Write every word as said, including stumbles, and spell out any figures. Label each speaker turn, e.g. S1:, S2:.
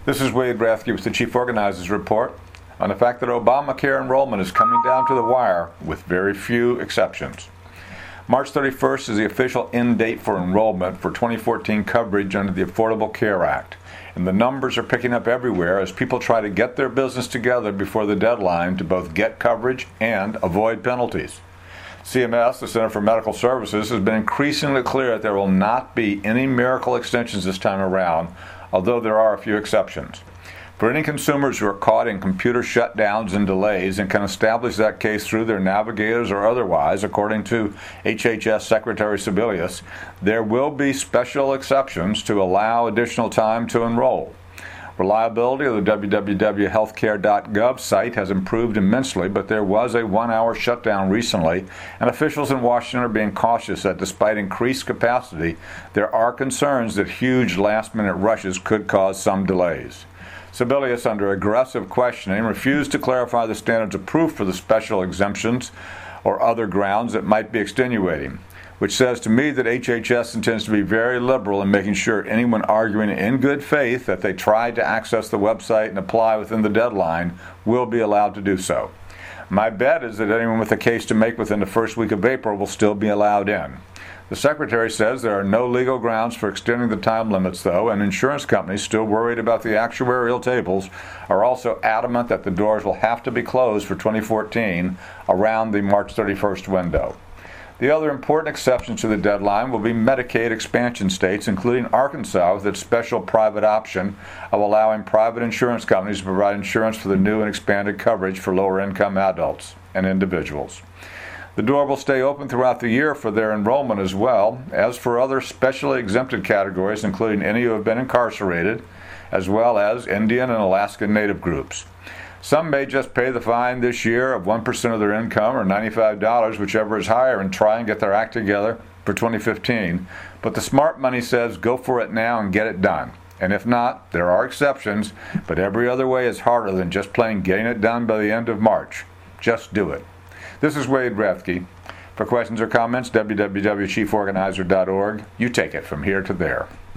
S1: This is Wade Rathke with the Chief Organizer's Report on the fact that Obamacare enrollment is coming down to the wire with very few exceptions. March thirty-first is the official end date for enrollment for twenty fourteen coverage under the Affordable Care Act. And the numbers are picking up everywhere as people try to get their business together before the deadline to both get coverage and avoid penalties. C M S, the Center for Medical Services, has been increasingly clear that there will not be any miracle extensions this time around, although there are a few exceptions. For any consumers who are caught in computer shutdowns and delays and can establish that case through their navigators or otherwise, according to H H S Secretary Sebelius, there will be special exceptions to allow additional time to enroll. Reliability of the w w w dot healthcare dot gov site has improved immensely, but there was a one-hour shutdown recently, and officials in Washington are being cautious that despite increased capacity, there are concerns that huge last-minute rushes could cause some delays. Sebelius, under aggressive questioning, refused to clarify the standards of proof for the special exemptions or other grounds that might be extenuating, which says to me that H H S intends to be very liberal in making sure anyone arguing in good faith that they tried to access the website and apply within the deadline will be allowed to do so. My bet is that anyone with a case to make within the first week of April will still be allowed in. The Secretary says there are no legal grounds for extending the time limits, though, and insurance companies, still worried about the actuarial tables, are also adamant that the doors will have to be closed for twenty fourteen around the March thirty-first window. The other important exception to the deadline will be Medicaid expansion states, including Arkansas with its special private option of allowing private insurance companies to provide insurance for the new and expanded coverage for lower-income adults and individuals. The door will stay open throughout the year for their enrollment as well, as for other specially exempted categories, including any who have been incarcerated, as well as Indian and Alaskan Native groups. Some may just pay the fine this year of one percent of their income, or ninety-five dollars, whichever is higher, and try and get their act together for twenty fifteen. But the smart money says go for it now and get it done. And if not, there are exceptions, but every other way is harder than just plain getting it done by the end of March. Just do it. This is Wade Rathke. For questions or comments, w w w dot chief organizer dot org. You take it from here to there.